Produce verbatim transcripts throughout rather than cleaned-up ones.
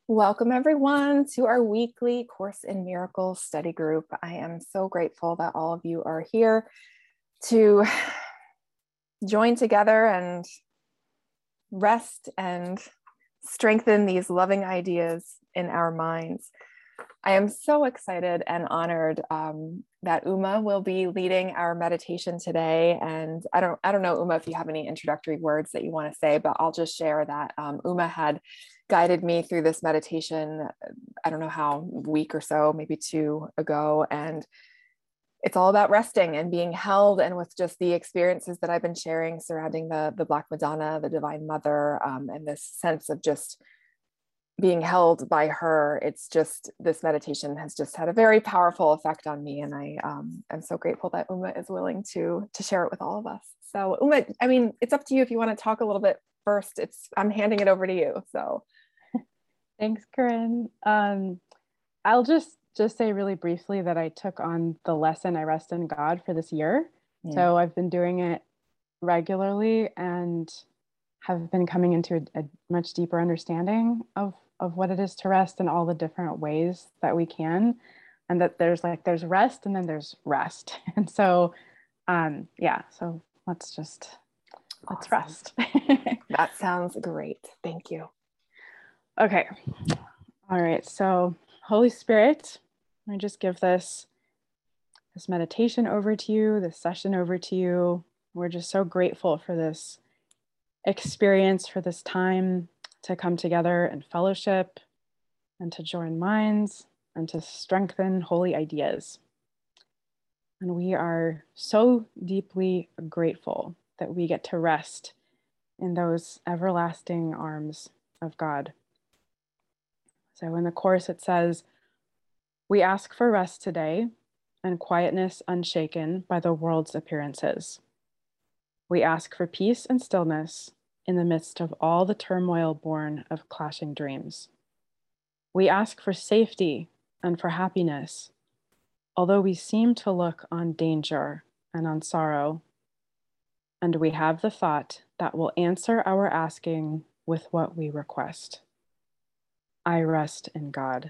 Welcome, everyone, to our weekly Course in Miracles study group. I am so grateful that all of you are here to join together and rest and strengthen these loving ideas in our minds. I am so excited and honored um, that Uma will be leading our meditation today. And I don't, I don't know, Uma, if you have any introductory words that you want to say, but I'll just share that um, Uma had guided me through this meditation, I don't know how, a week or so, maybe two ago. And it's all about resting and being held, and with just the experiences that I've been sharing surrounding the, the Black Madonna, the Divine Mother, um, and this sense of just being held by her. It's just, this meditation has just had a very powerful effect on me. And I um, am so grateful that Uma is willing to, to share it with all of us. So Uma, I mean, it's up to you if you want to talk a little bit first. It's, I'm handing it over to you. So. Thanks, Corinne. Um, I'll just just say really briefly that I took on the lesson I Rest in God for this year. Mm. So I've been doing it regularly and have been coming into a, a much deeper understanding of of what it is to rest and all the different ways that we can, and that there's like there's rest and then there's rest. And so um yeah, so let's just let's awesome. Rest. That sounds great. Thank you. Okay. All right. So Holy Spirit, I just give this this meditation over to you, this session over to you. We're just so grateful for this experience, for this time to come together and fellowship and to join minds and to strengthen holy ideas. And we are so deeply grateful that we get to rest in those everlasting arms of God. So in the Course, it says, "We ask for rest today and quietness unshaken by the world's appearances. We ask for peace and stillness in the midst of all the turmoil born of clashing dreams. We ask for safety and for happiness, although we seem to look on danger and on sorrow. And we have the thought that will answer our asking with what we request. I rest in God.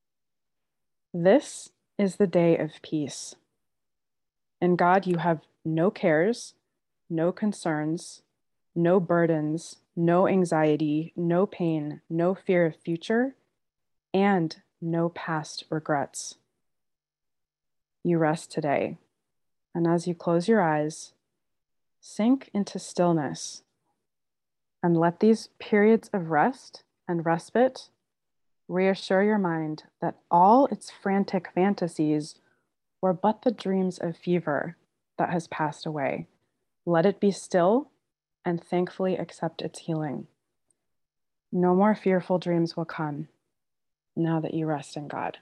This is the day of peace. In God, you have no cares, no concerns, no burdens, no anxiety, no pain, no fear of future, and no past regrets. You rest today, and as you close your eyes, sink into stillness and let these periods of rest and respite reassure your mind that all its frantic fantasies were but the dreams of fever that has passed away. Let it be still and thankfully accept its healing. No more fearful dreams will come now that you rest in God."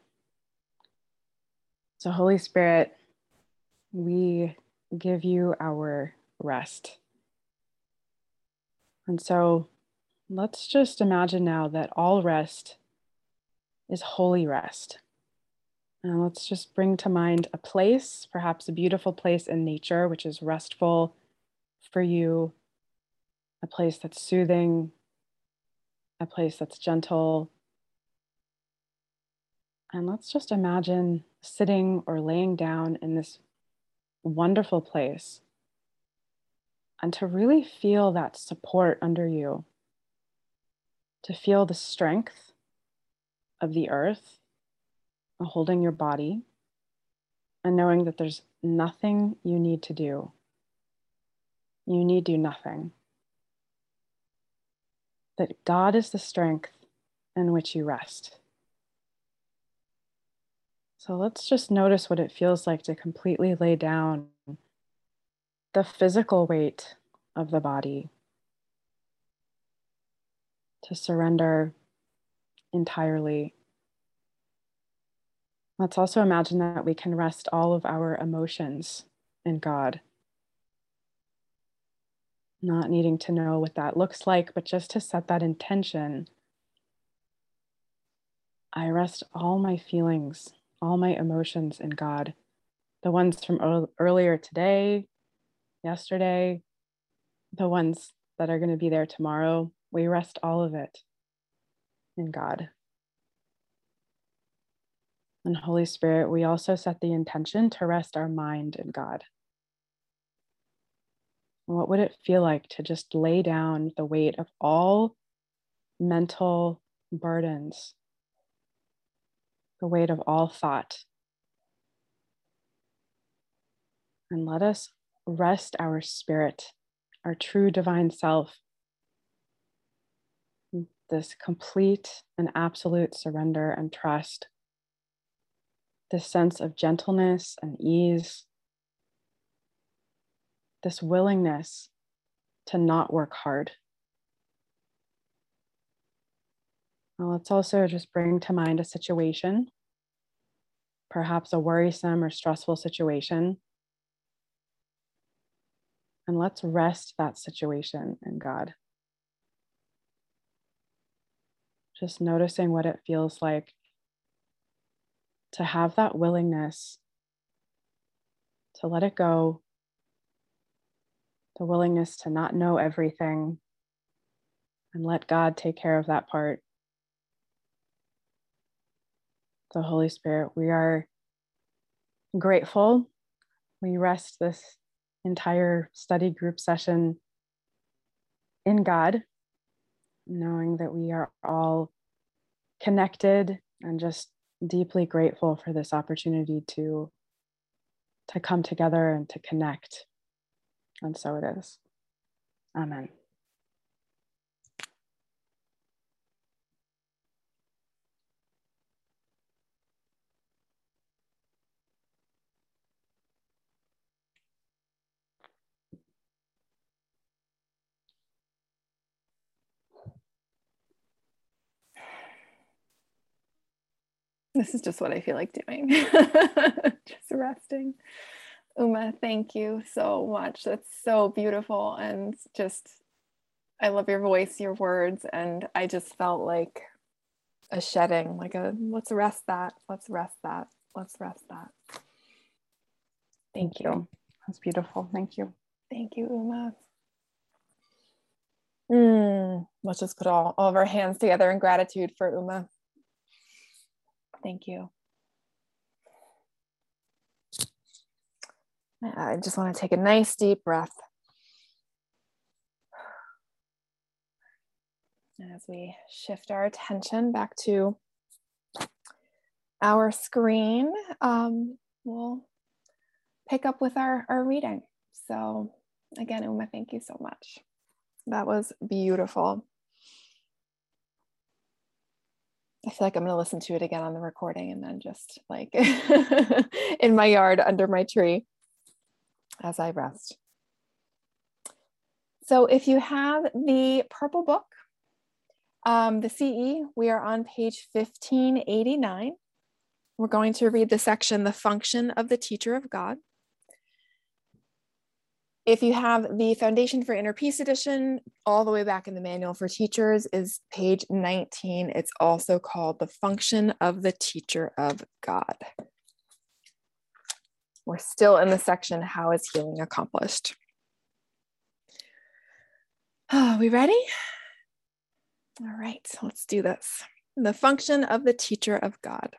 So, Holy Spirit, we give you our rest. And so let's just imagine now that all rest is holy rest. And let's just bring to mind a place, perhaps a beautiful place in nature, which is restful for you, a place that's soothing, a place that's gentle. And let's just imagine sitting or laying down in this wonderful place and to really feel that support under you, to feel the strength of the earth holding your body, and knowing that there's nothing you need to do. You need do nothing. That God is the strength in which you rest. So let's just notice what it feels like to completely lay down the physical weight of the body, to surrender entirely. Let's also imagine that we can rest all of our emotions in God. Not needing to know what that looks like, but just to set that intention. I rest all my feelings, all my emotions in God. The ones from earlier today, yesterday, the ones that are going to be there tomorrow. We rest all of it in God. And Holy Spirit, we also set the intention to rest our mind in God. What would it feel like to just lay down the weight of all mental burdens, the weight of all thought, and let us rest our spirit, our true divine self, this complete and absolute surrender and trust, this sense of gentleness and ease, this willingness to not work hard. Now let's also just bring to mind a situation, perhaps a worrisome or stressful situation, and let's rest that situation in God. Just noticing what it feels like to have that willingness to let it go, the willingness to not know everything, and let God take care of that part. The Holy Spirit, we are grateful. We rest this entire study group session in God, knowing that we are all connected and just deeply grateful for this opportunity to, to come together and to connect. And so it is. Amen. This is just what I feel like doing. Just resting. Uma, thank you so much. That's so beautiful. And just, I love your voice, your words. And I just felt like a shedding, like a, let's rest that, let's rest that, let's rest that. Thank, Thank you. you. That's beautiful. Thank you. Thank you, Uma. Mm, let's just put all, all of our hands together in gratitude for Uma. Thank you. I just want to take a nice deep breath. And as we shift our attention back to our screen, um, we'll pick up with our, our reading. So again, Uma, thank you so much. That was beautiful. I feel like I'm going to listen to it again on the recording and then just like in my yard under my tree as I rest. So if you have the purple book, um, the C E, we are on page fifteen eighty-nine. We're going to read the section, The Function of the Teacher of God. If you have the Foundation for Inner Peace edition, all the way back in the Manual for Teachers is page nineteen. It's also called The Function of the Teacher of God. We're still in the section, How is Healing Accomplished? Are we ready? All right, let's do this. The function of the teacher of God.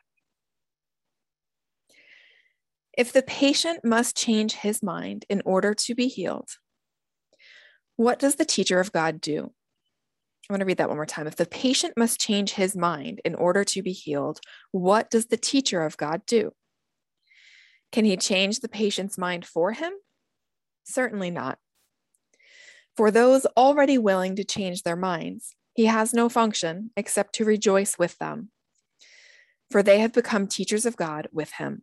If the patient must change his mind in order to be healed, what does the teacher of God do? I want to read that one more time. If the patient must change his mind in order to be healed, what does the teacher of God do? Can he change the patient's mind for him? Certainly not. For those already willing to change their minds, he has no function except to rejoice with them, for they have become teachers of God with him.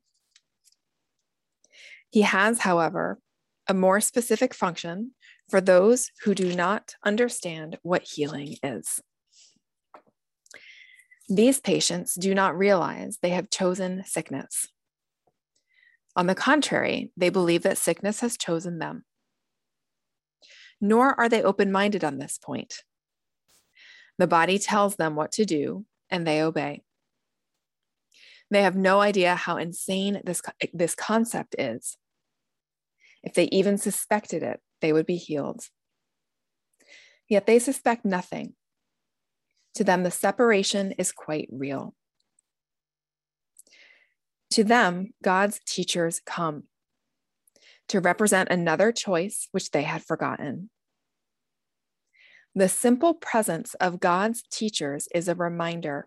He has, however, a more specific function for those who do not understand what healing is. These patients do not realize they have chosen sickness. On the contrary, they believe that sickness has chosen them. Nor are they open-minded on this point. The body tells them what to do, and they obey. They have no idea how insane this, this concept is. If they even suspected it, they would be healed. Yet they suspect nothing. To them, the separation is quite real. To them, God's teachers come to represent another choice which they had forgotten. The simple presence of God's teachers is a reminder.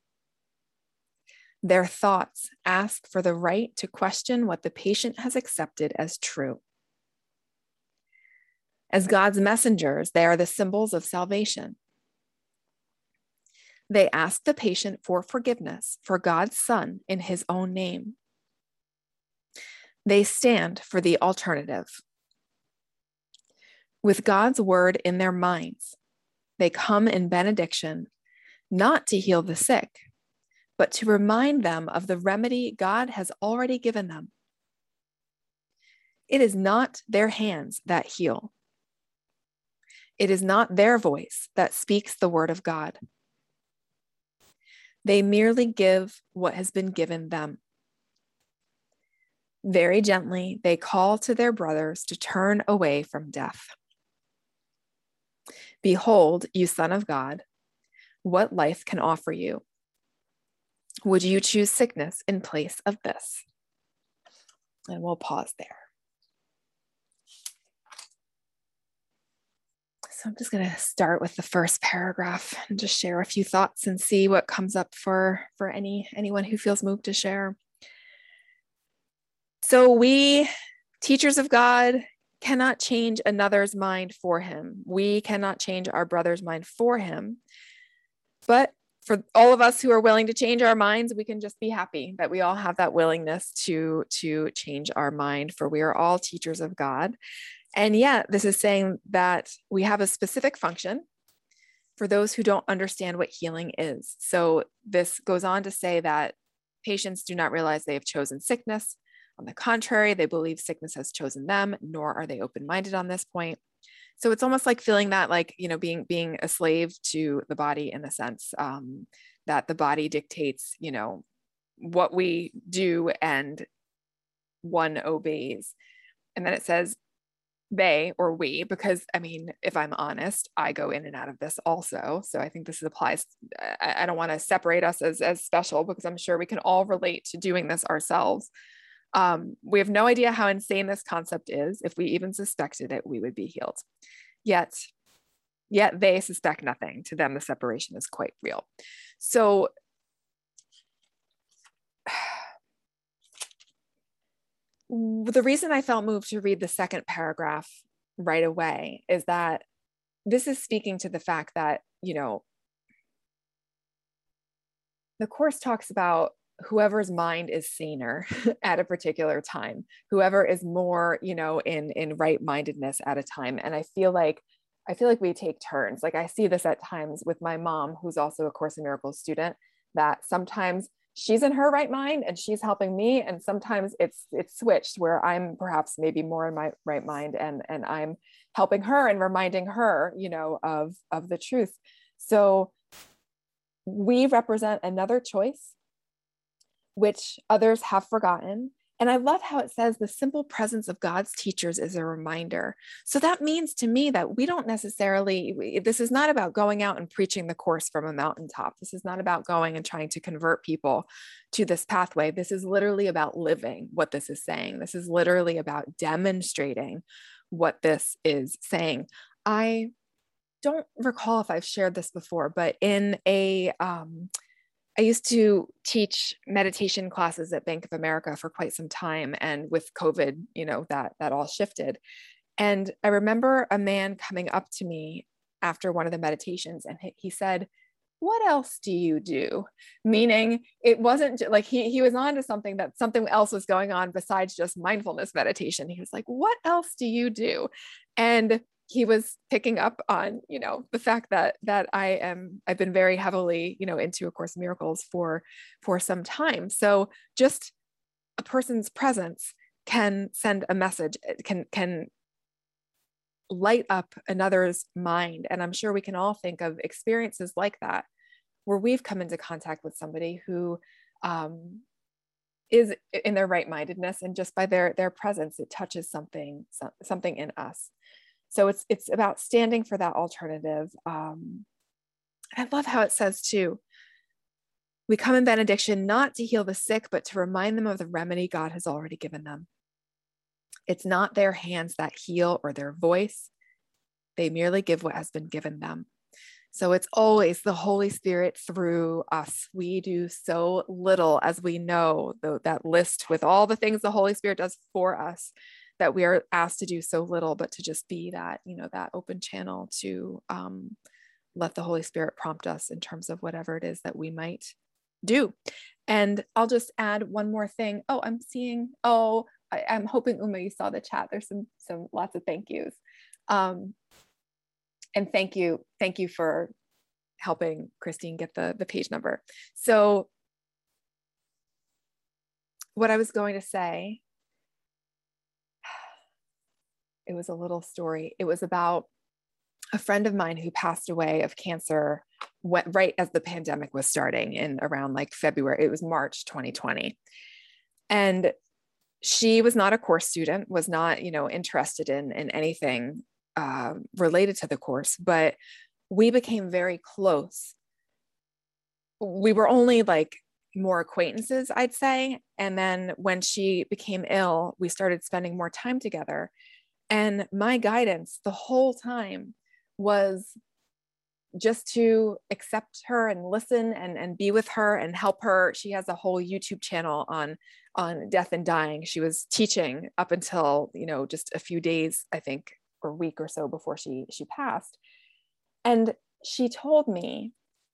Their thoughts ask for the right to question what the patient has accepted as true. As God's messengers, they are the symbols of salvation. They ask the patient for forgiveness for God's Son in his own name. They stand for the alternative. With God's word in their minds, they come in benediction, not to heal the sick, but to remind them of the remedy God has already given them. It is not their hands that heal. It is not their voice that speaks the word of God. They merely give what has been given them. Very gently, they call to their brothers to turn away from death. Behold, you Son of God, what life can offer you. Would you choose sickness in place of this? And we'll pause there. So I'm just going to start with the first paragraph and just share a few thoughts and see what comes up for, for any anyone who feels moved to share. So we, teachers of God, cannot change another's mind for him. We cannot change our brother's mind for him. But for all of us who are willing to change our minds, we can just be happy that we all have that willingness to, to change our mind, for we are all teachers of God. And yet this is saying that we have a specific function for those who don't understand what healing is. So this goes on to say that patients do not realize they have chosen sickness. On the contrary, they believe sickness has chosen them, nor are they open-minded on this point. So it's almost like feeling that, like, you know, being being a slave to the body, in the sense um, that the body dictates, you know, what we do and one obeys. And then it says they or we, because I mean, if I'm honest, I go in and out of this also. So I think this applies. I, I don't want to separate us as, as special, because I'm sure we can all relate to doing this ourselves. Um, we have no idea how insane this concept is. If we even suspected it, we would be healed. Yet, yet they suspect nothing. To them, the separation is quite real. So the reason I felt moved to read the second paragraph right away is that this is speaking to the fact that, you know, the Course talks about whoever's mind is saner at a particular time, whoever is more, you know, in, in right-mindedness at a time. And I feel like, I feel like we take turns. Like I see this at times with my mom, who's also a Course in Miracles student, that sometimes she's in her right mind and she's helping me. And sometimes it's, it's switched, where I'm perhaps maybe more in my right mind and, and I'm helping her and reminding her, you know, of, of the truth. So we represent another choice which others have forgotten. And I love how it says the simple presence of God's teachers is a reminder. So that means to me that we don't necessarily, this is not about going out and preaching the Course from a mountaintop. This is not about going and trying to convert people to this pathway. This is literally about living what this is saying. This is literally about demonstrating what this is saying. I don't recall if I've shared this before, but in a, um, I used to teach meditation classes at Bank of America for quite some time. And with COVID, you know, that, that all shifted. And I remember a man coming up to me after one of the meditations, and he, he said, "What else do you do?" Meaning it wasn't like he, he was on to something, that something else was going on besides just mindfulness meditation. He was like, "What else do you do?" And he was picking up on, you know, the fact that, that I am, I've been very heavily, you know, into A Course in Miracles for, for some time. So just a person's presence can send a message, can, can light up another's mind. And I'm sure we can all think of experiences like that, where we've come into contact with somebody who um, is in their right-mindedness, and just by their, their presence, it touches something, something in us. So it's, it's about standing for that alternative. Um, I love how it says too, We come in benediction not to heal the sick, but to remind them of the remedy God has already given them. It's not their hands that heal or their voice. They merely give what has been given them. So it's always the Holy Spirit through us. We do so little, as we know, though, that list with all the things the Holy Spirit does for us, that we are asked to do so little, but to just be that, you know, that open channel to um, let the Holy Spirit prompt us in terms of whatever it is that we might do. And I'll just add one more thing. Oh, I'm seeing, oh, I, I'm hoping, Uma, you saw the chat. There's some, some lots of thank yous. Um, and thank you. Thank you for helping Christine get the, the page number. So what I was going to say, it was a little story. It was about a friend of mine who passed away of cancer went right as the pandemic was starting in around like February. It was March twenty twenty. And she was not a course student, was not, you know, interested in, in anything uh, related to the course, but we became very close. We were only like more acquaintances, I'd say. And then when she became ill, we started spending more time together. And my guidance the whole time was just to accept her and listen and, and be with her and help her. She has a whole YouTube channel on, on death and dying. She was teaching up until, you know, just a few days, I think, or a week or so before she, she passed. And she told me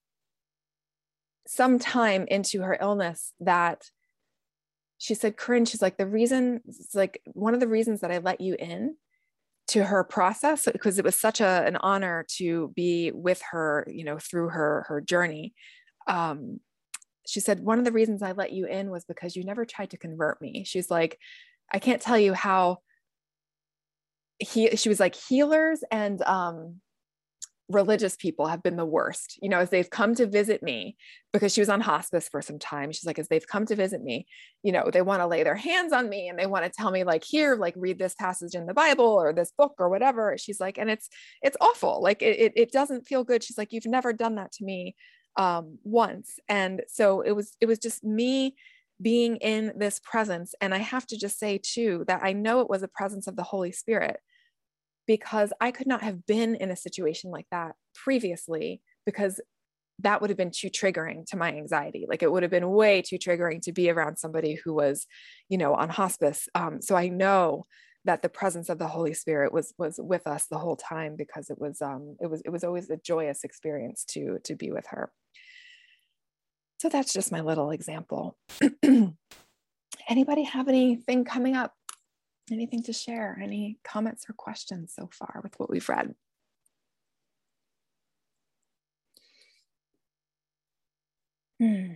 sometime into her illness that she said, Corinne, she's like, the reason, it's like one of the reasons that I let you in to her process, because it was such a, an honor to be with her, you know, through her, her journey. Um, she said, one of the reasons I let you in was because you never tried to convert me. She's like, I can't tell you how he, she was like, healers and, um, religious people have been the worst, you know, as they've come to visit me, because she was on hospice for some time. She's like, as they've come to visit me, you know, they want to lay their hands on me and they want to tell me like, here, like read this passage in the Bible or this book or whatever. She's like, and it's, it's awful. Like it, it, it doesn't feel good. She's like, you've never done that to me um, once. And so it was, it was just me being in this presence. And I have to just say too, that I know it was a presence of the Holy Spirit, because I could not have been in a situation like that previously, because that would have been too triggering to my anxiety. Like it would have been way too triggering to be around somebody who was, you know, on hospice. Um, so I know that the presence of the Holy Spirit was, was with us the whole time, because it was, um, it was, it was always a joyous experience to, to be with her. So that's just my little example. Anybody have anything coming up? Anything to share? Any comments or questions so far with what we've read? Hmm.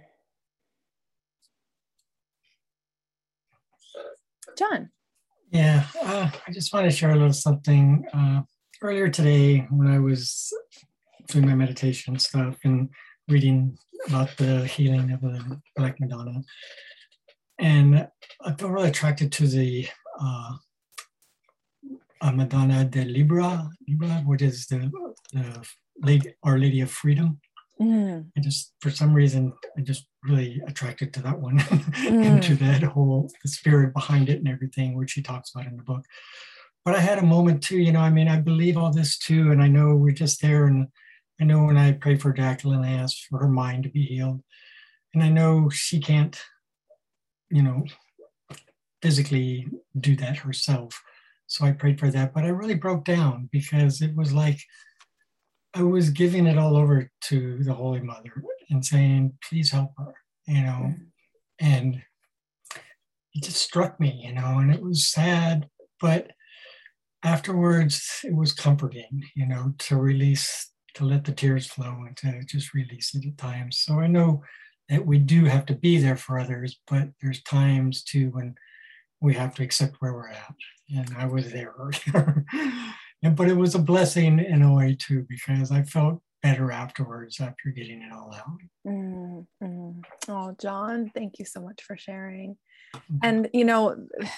John. Yeah, uh, I just want to share a little something. Uh, earlier today, when I was doing my meditation stuff and reading about the healing of the Black Madonna, and I felt really attracted to the uh, uh, Madonna de Libra, Libra, which is the, the Lady, Our Lady of Freedom. Mm. I just, for some reason, I just really attracted to that one mm. and to that whole the spirit behind it and everything, which she talks about in the book. But I had a moment too, you know, I mean, I believe all this too, and I know we're just there. And I know when I pray for Jacqueline, I ask for her mind to be healed. And I know she can't, you know, physically do that herself. So I prayed for that, but I really broke down, because it was like I was giving it all over to the Holy Mother and saying, please help her, you know. And it just struck me, you know, and it was sad, but afterwards it was comforting, you know, to release, to let the tears flow and to just release it at times. So I know that we do have to be there for others, but there's times too when we have to accept where we're at. And I was there. and, but it was a blessing in a way too, because I felt better afterwards after getting it all out. Mm-hmm. Oh, John, thank you so much for sharing. Mm-hmm. And, you know,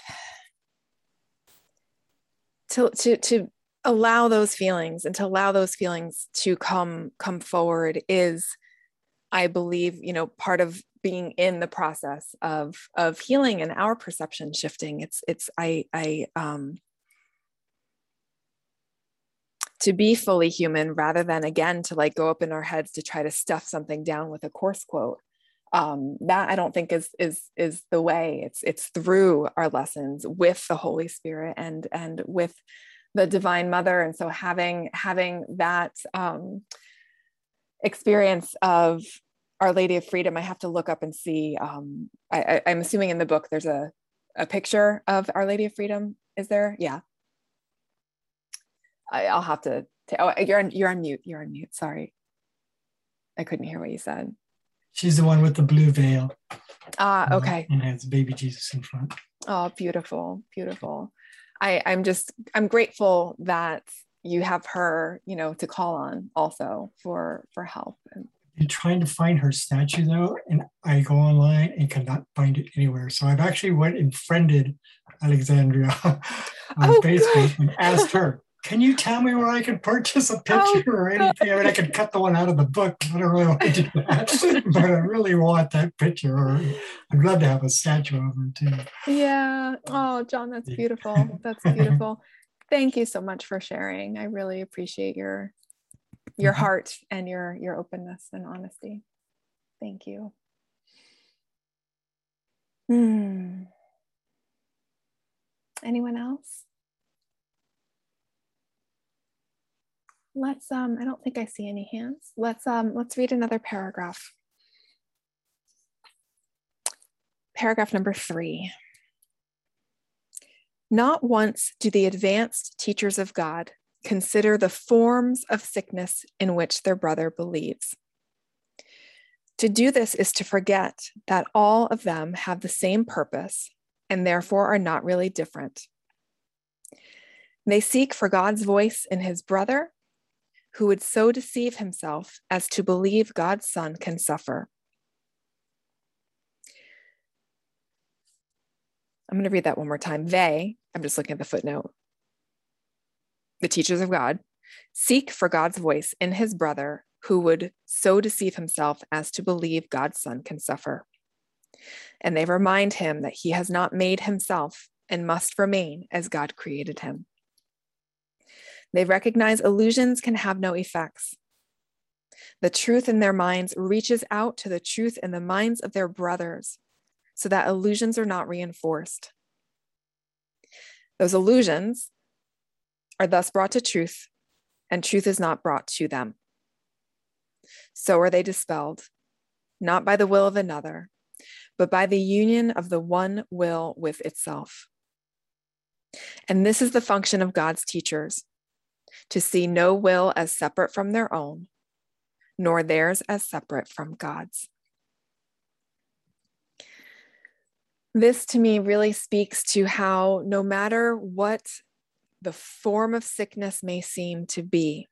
to, to, to allow those feelings and to allow those feelings to come, come forward is I believe, you know, part of being in the process of, of healing and our perception shifting, it's, it's, I, I, um, to be fully human rather than again, to like go up in our heads to try to stuff something down with a course quote. Um, that I don't think is, is, is the way. It's, it's through our lessons with the Holy Spirit and, and with the Divine Mother. And so having, having that, um, experience of Our Lady of Freedom, I have to look up and see, um, I, I, I'm assuming in the book, there's a, a picture of Our Lady of Freedom. Is there? Yeah. I, I'll have to, t- oh, you're on, you're on mute. You're on mute. Sorry. I couldn't hear what you said. She's the one with the blue veil. Ah, uh, okay. And has baby Jesus in front. Oh, beautiful, beautiful. I, I'm just, I'm grateful that you have her, you know, to call on also for, for help. And I'm trying to find her statue though, and I go online and cannot find it anywhere. So I've actually went and friended Alexandria on oh, Facebook good. and asked her, can you tell me where I can purchase a picture oh, or anything? I mean, I could cut the one out of the book. I don't really want to do that, but I really want that picture. Or I'd love to have a statue of her too. Yeah. Oh, John, that's beautiful. That's beautiful. Thank you so much for sharing. I really appreciate your your mm-hmm. heart and your your openness and honesty. Thank you. Hmm. Anyone else? Let's, um, I don't think I see any hands. Let's, um, let's read another paragraph. Paragraph number three. Not once do the advanced teachers of God consider the forms of sickness in which their brother believes. To do this is to forget that all of them have the same purpose and therefore are not really different. They seek for God's voice in his brother, who would so deceive himself as to believe God's Son can suffer. I'm going to read that one more time. They, I'm just looking at the footnote, the teachers of God, seek for God's voice in his brother, who would so deceive himself as to believe God's Son can suffer. And they remind him that he has not made himself and must remain as God created him. They recognize illusions can have no effects. The truth in their minds reaches out to the truth in the minds of their brothers, so that illusions are not reinforced. Those illusions are thus brought to truth, and truth is not brought to them. So are they dispelled, not by the will of another, but by the union of the one will with itself. And this is the function of God's teachers, to see no will as separate from their own, nor theirs as separate from God's. This to me really speaks to how no matter what the form of sickness may seem to be,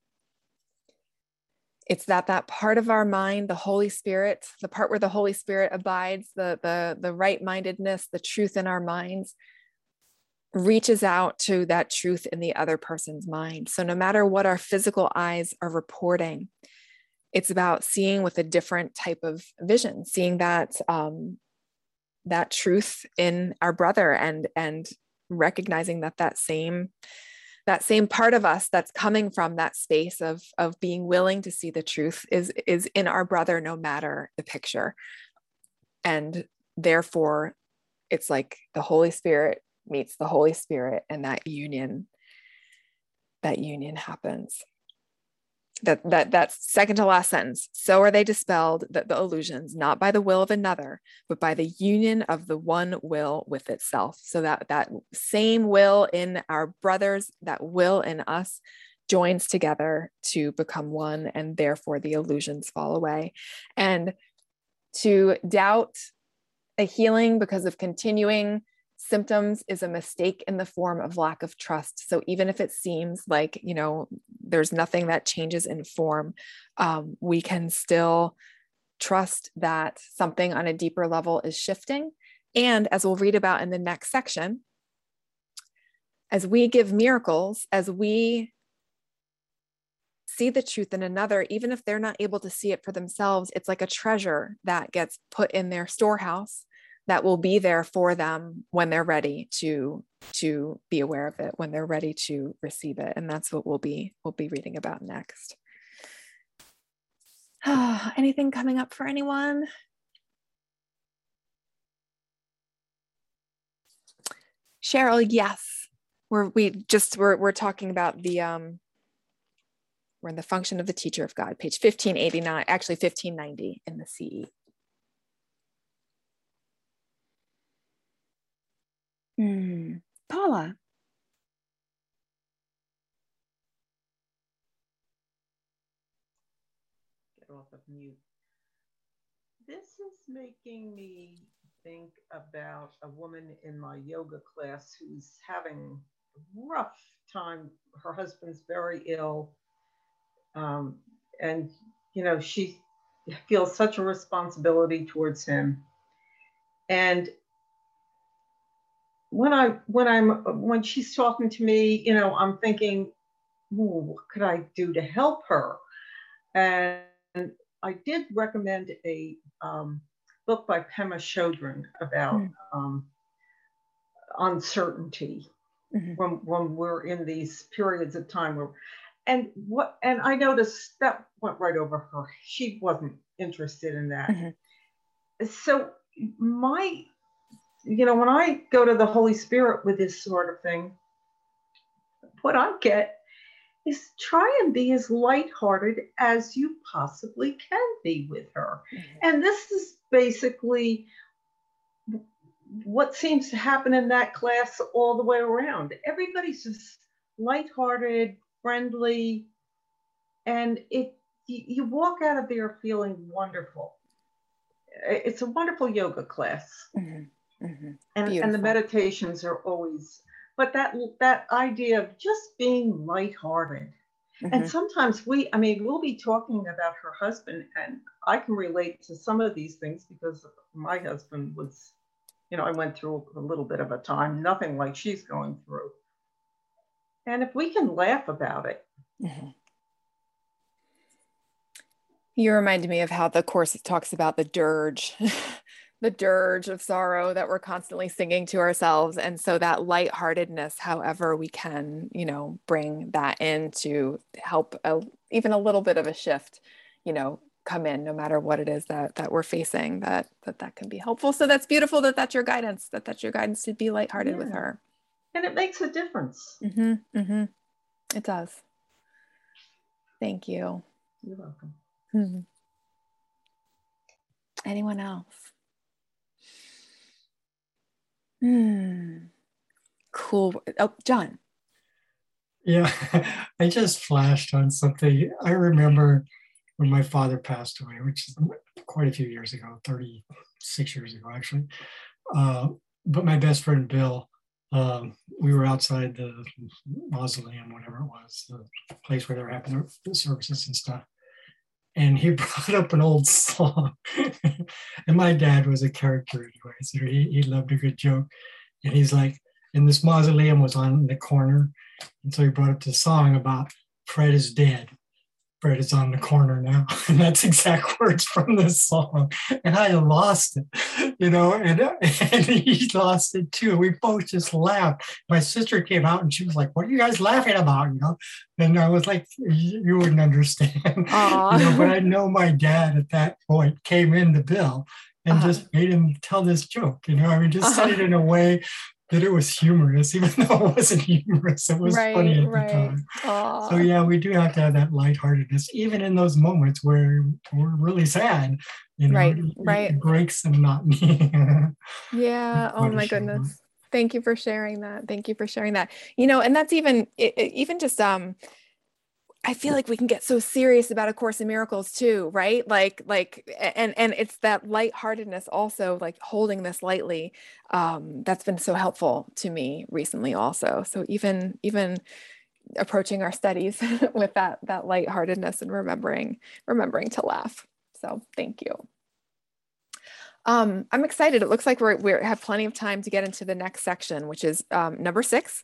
it's that that part of our mind, the Holy Spirit, the part where the Holy Spirit abides, the, the, the right-mindedness, the truth in our minds, reaches out to that truth in the other person's mind. So no matter what our physical eyes are reporting, it's about seeing with a different type of vision, seeing that um, that truth in our brother, and and recognizing that that same that same part of us that's coming from that space of of being willing to see the truth is is in our brother, no matter the picture. And therefore, it's like the Holy Spirit meets the Holy Spirit, and that union, that union happens. That that that's second to last sentence. So are they dispelled, that the illusions, not by the will of another, but by the union of the one will with itself. So that that same will in our brothers, that will in us, joins together to become one, and therefore the illusions fall away. And to doubt a healing because of continuing symptoms is a mistake in the form of lack of trust. So even if it seems like, you know, there's nothing that changes in form, um, we can still trust that something on a deeper level is shifting. And as we'll read about in the next section, as we give miracles, as we see the truth in another, even if they're not able to see it for themselves, it's like a treasure that gets put in their storehouse that will be there for them when they're ready to to be aware of it, when they're ready to receive it. And that's what we'll be we'll be reading about next. Anything coming up for anyone? Cheryl, yes. We're we just we're we're talking about the um we're in the function of the teacher of God, page fifteen eighty-nine, actually fifteen ninety in the C E. Hmm. Paula. Get off of mute. This is making me think about a woman in my yoga class who's having a rough time. Her husband's very ill. Um, and, you know, she feels such a responsibility towards him. And when I, when I'm, when she's talking to me, you know, I'm thinking, what could I do to help her? And I did recommend a um, book by Pema Chodron about mm-hmm. um, uncertainty mm-hmm. when, when we're in these periods of time where, and what, and I noticed that went right over her. She wasn't interested in that. Mm-hmm. So my, you know, when I go to the Holy Spirit with this sort of thing, what I get is try and be as lighthearted as you possibly can be with her. Mm-hmm. And this is basically what seems to happen in that class all the way around. Everybody's just lighthearted, friendly, and it you, you walk out of there feeling wonderful. It's a wonderful yoga class. Mm-hmm. Mm-hmm. And, and the meditations are always, but that that idea of just being lighthearted. Mm-hmm. And sometimes we, I mean, we'll be talking about her husband, and I can relate to some of these things because my husband was, you know, I went through a little bit of a time, nothing like she's going through. And if we can laugh about it. Mm-hmm. You reminded me of how the Course talks about the dirge. The dirge of sorrow that we're constantly singing to ourselves. And so that lightheartedness, however we can, you know, bring that in to help a, even a little bit of a shift, you know, come in, no matter what it is that that we're facing, that that that can be helpful. So that's beautiful that that's your guidance, that that's your guidance to be lighthearted yeah. with her. And it makes a difference. Mm-hmm, mm-hmm. It does. Thank you. You're welcome. Mm-hmm. Anyone else? Hmm. Cool. Oh, John. Yeah, I just flashed on something. I remember when my father passed away, which is quite a few years ago, thirty-six years ago, actually. Uh, but my best friend, Bill, um, we were outside the mausoleum, whatever it was, the place where they were having the services and stuff. And he brought up an old song. And my dad was a character anyway, so he, he loved a good joke. And he's like, and this mausoleum was on the corner. And so he brought up the song about Fred is dead. Fred is on the corner now. And that's exact words from this song. And I lost it, you know, and, and he lost it too. We both just laughed. My sister came out and she was like, what are you guys laughing about? You know, and I was like, you wouldn't understand. You know, but I know my dad at that point came into Bill and uh-huh. just made him tell this joke, you know, I mean, just uh-huh. said it in a way that it was humorous, even though it wasn't humorous, it was right, funny at right. the time. Aww. So yeah, we do have to have that lightheartedness, even in those moments where we're really sad, you know, right, it, right. it breaks the monotony. Yeah, oh my goodness. Thank you for sharing that. Thank you for sharing that. You know, and that's even, it, it, even just, um, I feel like we can get so serious about A Course in Miracles too, right? Like, like, and, and it's that lightheartedness also, like holding this lightly. Um, that's been so helpful to me recently also. So even, even approaching our studies with that, that lightheartedness and remembering, remembering to laugh. So thank you. Um, I'm excited. It looks like we're, we have plenty of time to get into the next section, which is um, number six,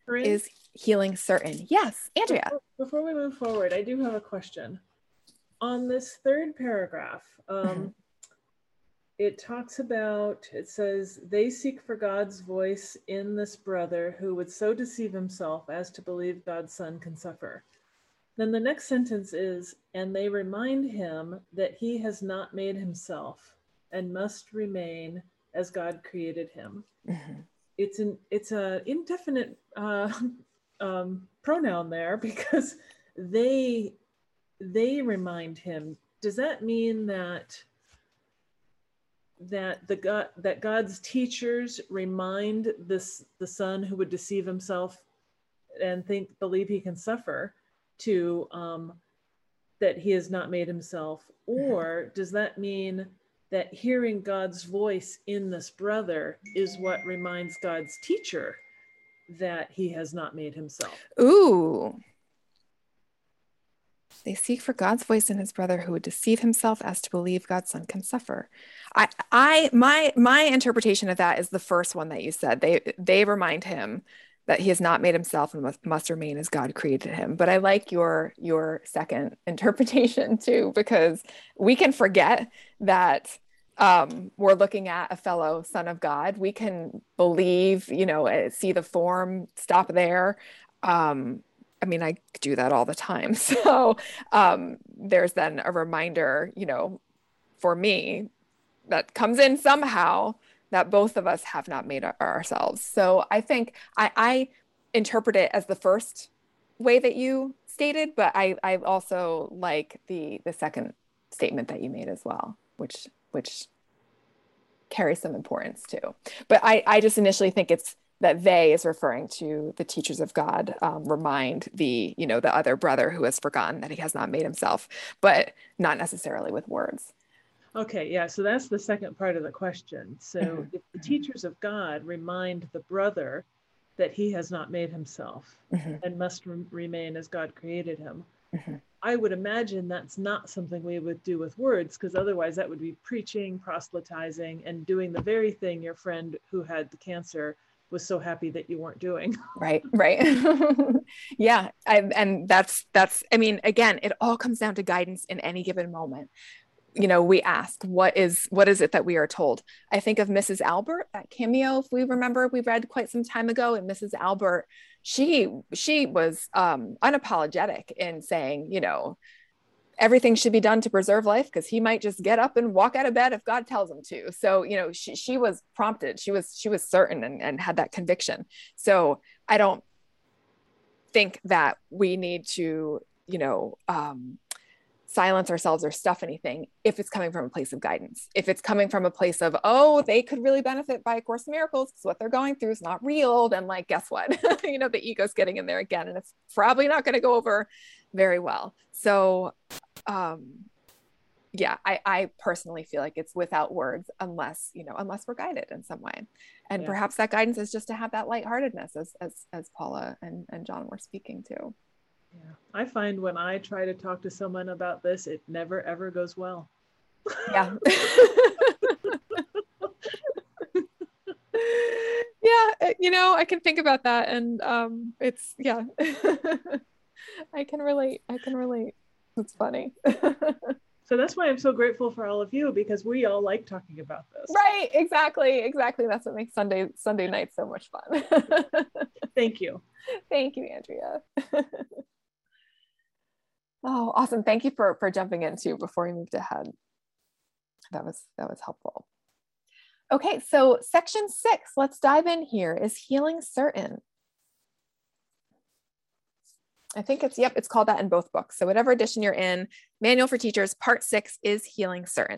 Corinne? is healing certain? Yes, Andrea. Before, before we move forward, I do have a question. On this third paragraph, um, mm-hmm. it talks about, it says, they seek for God's voice in this brother who would so deceive himself as to believe God's son can suffer. Then the next sentence is, and they remind him that he has not made himself and must remain as God created him. Mm-hmm. It's an it's a indefinite uh, um, pronoun there, because they they remind him. Does that mean that that the God that God's teachers remind this the son who would deceive himself and think believe he can suffer to um, that he has not made himself? Or does that mean that hearing God's voice in this brother is what reminds God's teacher that he has not made himself? Ooh. They seek for God's voice in his brother who would deceive himself as to believe God's son can suffer. I, I, my, my interpretation of that is the first one that you said. They, they remind him that he has not made himself and must, must remain as God created him. But I like your, your second interpretation too, because we can forget that um, we're looking at a fellow son of God. We can believe, you know, see the form, stop there. Um, I mean, I do that all the time. So um, there's then a reminder, you know, for me that comes in somehow that both of us have not made our, ourselves. So I think I, I interpret it as the first way that you stated, but I, I also like the the second statement that you made as well, which which carries some importance too. But I, I just initially think it's that they is referring to the teachers of God, um, remind the, you know, the other brother who has forgotten that he has not made himself, but not necessarily with words. Okay, yeah, so that's the second part of the question. So mm-hmm. if the teachers of God remind the brother that he has not made himself mm-hmm. and must re- remain as God created him, mm-hmm. I would imagine that's not something we would do with words, because otherwise that would be preaching, proselytizing, and doing the very thing your friend who had the cancer was so happy that you weren't doing. Right, right. Yeah, I, and that's, that's, I mean, again, it all comes down to guidance in any given moment. You know, we ask, what is, what is it that we are told? I think of Missus Albert, that cameo, if we remember, we read quite some time ago, and Missus Albert, she, she was um, unapologetic in saying, you know, everything should be done to preserve life, because he might just get up and walk out of bed if God tells him to. So, you know, she, she was prompted, she was, she was certain and, and had that conviction. So I don't think that we need to, you know, um, silence ourselves or stuff anything if it's coming from a place of guidance. If it's coming from a place of, oh, they could really benefit by A Course in Miracles because what they're going through is not real, then like, guess what? You know, the ego's getting in there again, and it's probably not going to go over very well. So um, yeah, I, I personally feel like it's without words, unless, you know, unless we're guided in some way. And yeah. Perhaps that guidance is just to have that lightheartedness, as, as, as Paula and, and John were speaking to. Yeah, I find when I try to talk to someone about this, it never, ever goes well. Yeah. Yeah, you know, I can think about that, and um, it's, yeah. I can relate. I can relate. It's funny. So that's why I'm so grateful for all of you, because we all like talking about this. Right, exactly, exactly. That's what makes Sunday Sunday night so much fun. Thank you. Thank you, Andrea. Oh, awesome. Thank you for, for jumping in too before we moved ahead. That was, that was helpful. Okay, so section six, let's dive in here. Is healing certain? I think it's, yep, it's called that in both books. So whatever edition you're in, Manual for Teachers, part six is healing certain.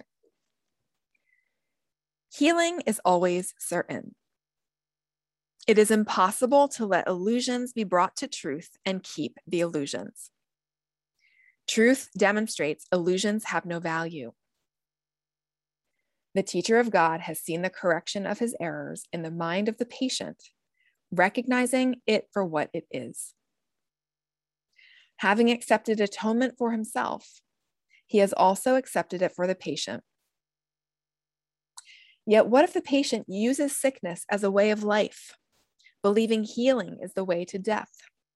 Healing is always certain. It is impossible to let illusions be brought to truth and keep the illusions. Truth demonstrates illusions have no value. The teacher of God has seen the correction of his errors in the mind of the patient, recognizing it for what it is. Having accepted atonement for himself, he has also accepted it for the patient. Yet what if the patient uses sickness as a way of life, believing healing is the way to death.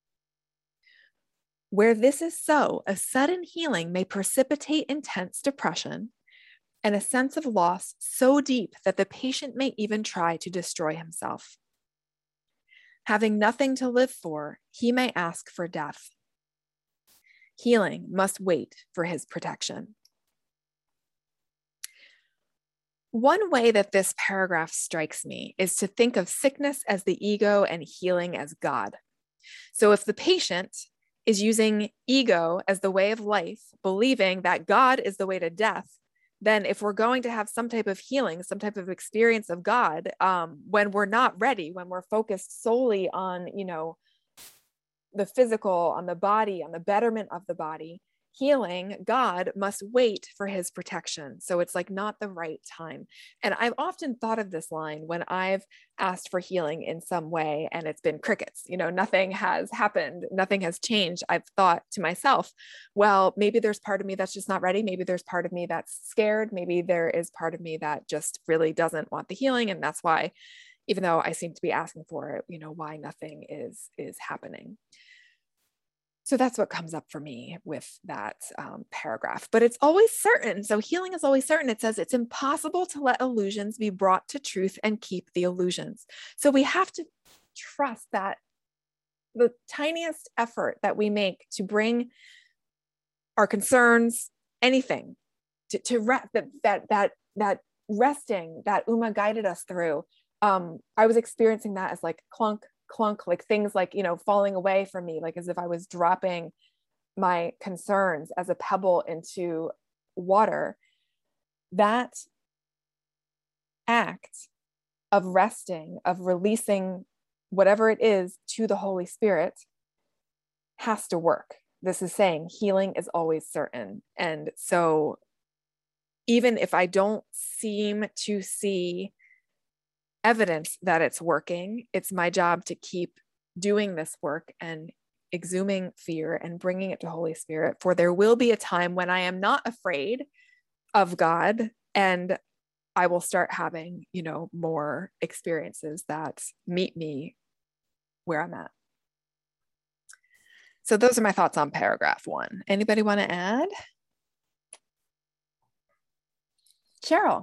Where this is so, a sudden healing may precipitate intense depression and a sense of loss so deep that the patient may even try to destroy himself. Having nothing to live for, he may ask for death. Healing must wait for his protection. One way that this paragraph strikes me is to think of sickness as the ego and healing as God. So if the patient is using ego as the way of life, believing that God is the way to death, then if we're going to have some type of healing, some type of experience of God, um, when we're not ready, when we're focused solely on, you know, the physical, on the body, on the betterment of the body, healing, God must wait for his protection. So it's like not the right time. And I've often thought of this line when I've asked for healing in some way and it's been crickets, you know, nothing has happened, nothing has changed. I've thought to myself, well, maybe there's part of me that's just not ready. Maybe there's part of me that's scared. Maybe there is part of me that just really doesn't want the healing. And that's why, even though I seem to be asking for it, you know, why nothing is, is happening. So that's what comes up for me with that um, paragraph, but it's always certain. So healing is always certain. It says it's impossible to let illusions be brought to truth and keep the illusions. So we have to trust that the tiniest effort that we make to bring our concerns, anything to, to rest, that, that, that, that resting that Uma guided us through. Um, I was experiencing that as like clunk, clunk, like things like, you know, falling away from me, like as if I was dropping my concerns as a pebble into water. That act of resting, of releasing whatever it is to the Holy Spirit has to work. This is saying healing is always certain. And so even if I don't seem to see evidence that it's working, it's my job to keep doing this work and exhuming fear and bringing it to Holy Spirit. For there will be a time when I am not afraid of God, and I will start having, you know, more experiences that meet me where I'm at. So those are my thoughts on paragraph one. Anybody want to add? Cheryl.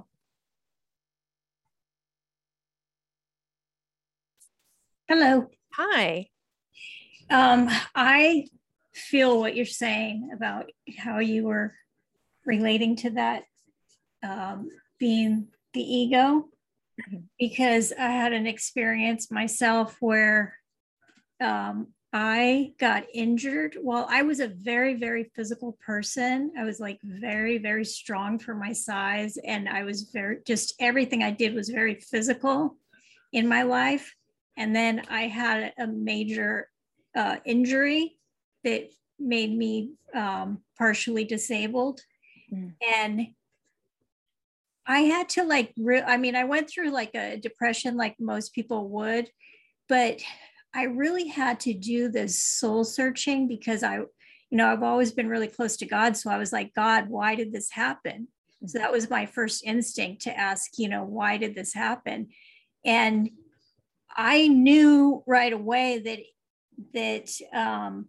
Hello. Hi. Um, I feel what you're saying about how you were relating to that um, being the ego, because I had an experience myself where um, I got injured. Well, I was a very, very physical person. I was like very, very strong for my size. And I was very, just everything I did was very physical in my life. And then I had a major uh, injury that made me um, partially disabled. Mm. And I had to like, re- I mean, I went through like a depression like most people would, but I really had to do this soul searching because I, you know, I've always been really close to God. So I was like, God, why did this happen? Mm. So that was my first instinct to ask, you know, why did this happen? And I knew right away that that um,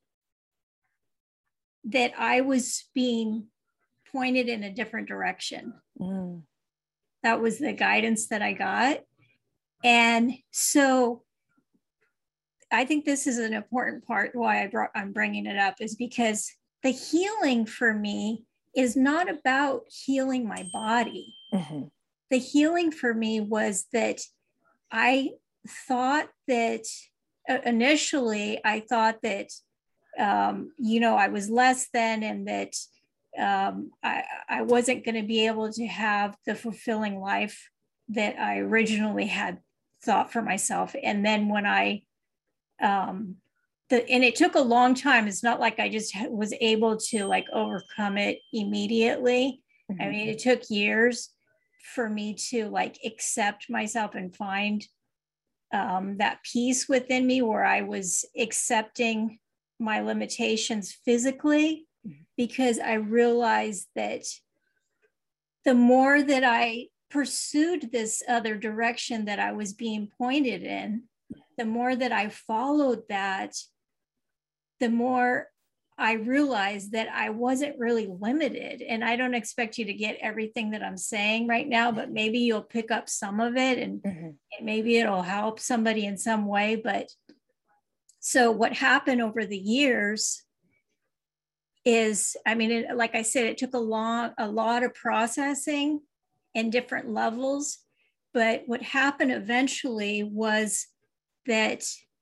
that I was being pointed in a different direction. Mm. That was the guidance that I got. And so I think this is an important part why I brought, I'm bringing it up is because the healing for me is not about healing my body. Mm-hmm. The healing for me was that I thought that uh, initially I thought that, um, you know, I was less than, and that um, I, I wasn't going to be able to have the fulfilling life that I originally had thought for myself. And then when I, um, the, and it took a long time. It's not like I just was able to like overcome it immediately. Mm-hmm. I mean, it took years for me to like accept myself and find um, that peace within me where I was accepting my limitations physically, because I realized that the more that I pursued this other direction that I was being pointed in, the more that I followed that, the more I realized that I wasn't really limited. And I don't expect you to get everything that I'm saying right now, but maybe you'll pick up some of it, and, mm-hmm. and maybe it'll help somebody in some way. But so what happened over the years is, I mean, it, like I said, it took a long, a lot of processing and different levels. But what happened eventually was that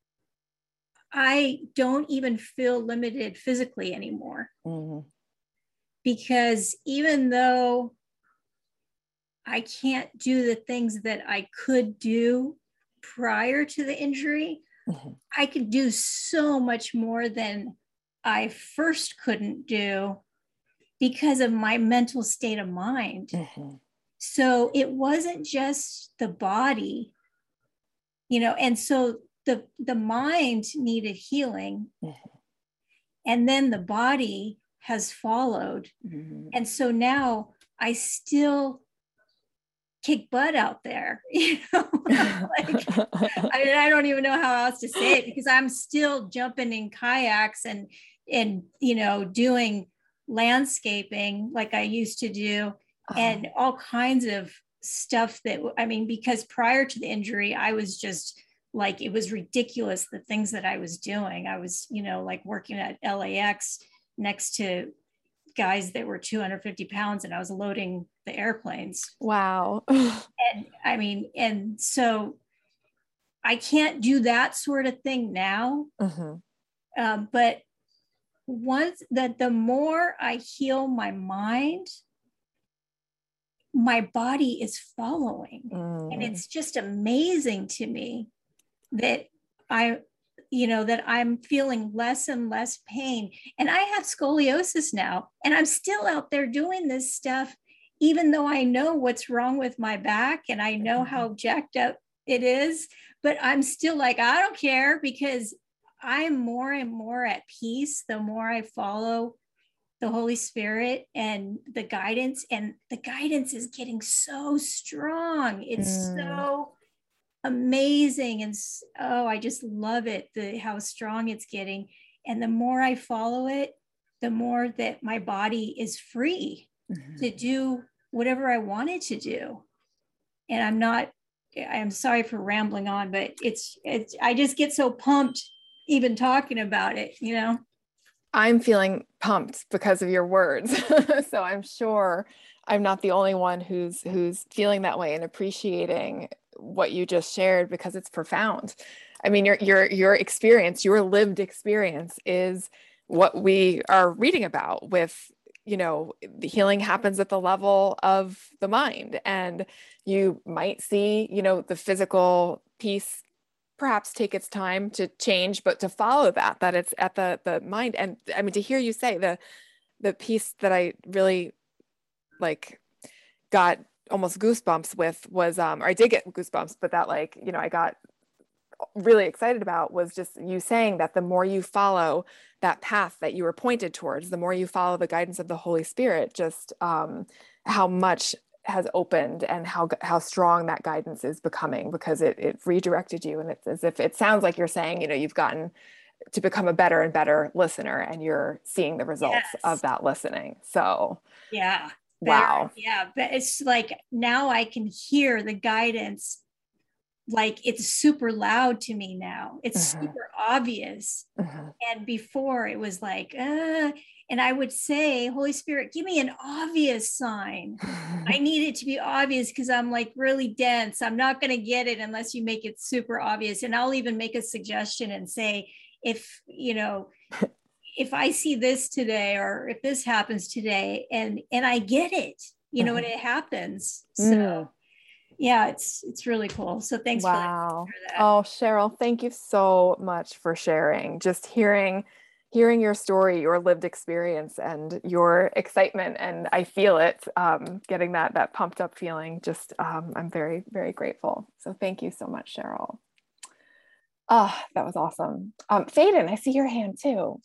I don't even feel limited physically anymore. Mm-hmm. Because even though I can't do the things that I could do prior to the injury, mm-hmm. I could do so much more than I first couldn't do because of my mental state of mind. Mm-hmm. So it wasn't just the body, you know, and so the, the mind needed healing, mm-hmm. and then the body has followed. Mm-hmm. And so now I still kick butt out there, you know, like, I mean, I don't even know how else to say it, because I'm still jumping in kayaks and, and, you know, doing landscaping like I used to do, uh-huh. and all kinds of stuff that, I mean, because prior to the injury, I was just like, it was ridiculous, the things that I was doing. I was, you know, like working at L A X next to guys that were two hundred fifty pounds, and I was loading the airplanes. Wow. And I mean, and so I can't do that sort of thing now. Mm-hmm. Um, but once that, the more I heal my mind, my body is following. Mm. And it's just amazing to me that I, you know, that I'm feeling less and less pain. And I have scoliosis now, and I'm still out there doing this stuff, even though I know what's wrong with my back and I know how jacked up it is, but I'm still like, I don't care, because I'm more and more at peace the more I follow the Holy Spirit and the guidance. And the guidance is getting so strong. It's mm. so amazing. And oh, I just love it, the how strong it's getting. And the more I follow it, the more that my body is free mm-hmm. to do whatever I wanted to do. And I'm not, I'm sorry for rambling on, but it's, it's, I just get so pumped even talking about it, you know? I'm feeling pumped because of your words. So I'm sure I'm not the only one who's, who's feeling that way and appreciating what you just shared, because it's profound. I mean, your, your, your experience, your lived experience is what we are reading about with, you know, the healing happens at the level of the mind, and you might see, you know, the physical piece perhaps take its time to change, but to follow that, that it's at the, the mind. And I mean, to hear you say the, the piece that I really like got almost goosebumps with was, um, or I did get goosebumps, but that like, you know, I got really excited about was just you saying that the more you follow that path that you were pointed towards, the more you follow the guidance of the Holy Spirit, just um, how much has opened and how, how strong that guidance is becoming, because it, it redirected you. And it's as if it sounds like you're saying, you know, you've gotten to become a better and better listener, and you're seeing the results yes. of that listening. So yeah. Wow. Better, yeah. But it's like, now I can hear the guidance. Like, it's super loud to me now. It's uh-huh. super obvious. Uh-huh. And before it was like, uh, and I would say, Holy Spirit, give me an obvious sign. I need it to be obvious, because I'm like really dense. I'm not going to get it unless you make it super obvious. And I'll even make a suggestion and say, if, you know, if I see this today, or if this happens today, and, and I get it, you know, uh-huh. and it happens. So mm. yeah, it's, it's really cool. So thanks wow. for that. Oh, Cheryl, thank you so much for sharing, just hearing, hearing your story, your lived experience, and your excitement. And I feel it, um, getting that, that pumped up feeling. Just, um, I'm very, very grateful. So thank you so much, Cheryl. Oh, that was awesome. Um, Faden, I see your hand too.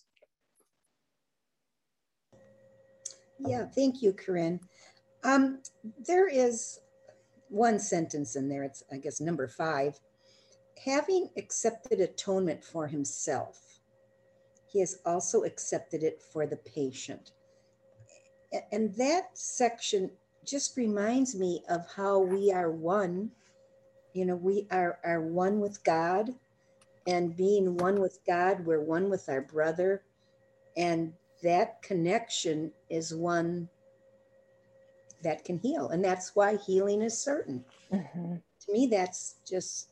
Yeah, thank you, Corinne. Um, there is one sentence in there, it's, I guess, number five. having accepted atonement for himself, he has also accepted it for the patient. And that section just reminds me of how we are one. You know, we are, are one with God, and being one with God, we're one with our brother. And that connection is one that can heal. And that's why healing is certain. Mm-hmm. To me, that's just